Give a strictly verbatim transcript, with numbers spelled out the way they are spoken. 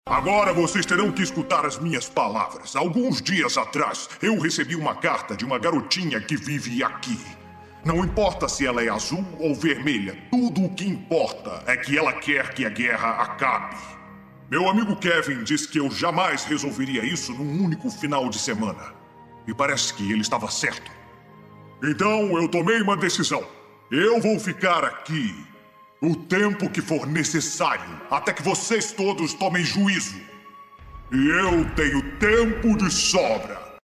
Agora vocês terão que escutar as minhas palavras. Alguns dias atrás, eu recebi uma carta de uma garotinha que vive aqui. Não importa se ela é azul ou vermelha, tudo o que importa é que ela quer que a guerra acabe. Meu amigo Kevin disse que eu jamais resolveria isso num único final de semana. E parece que ele estava certo. Então eu tomei uma decisão. Eu vou ficar aqui o tempo que for necessário, até que vocês todos tomem juízo. E eu tenho tempo de sobra.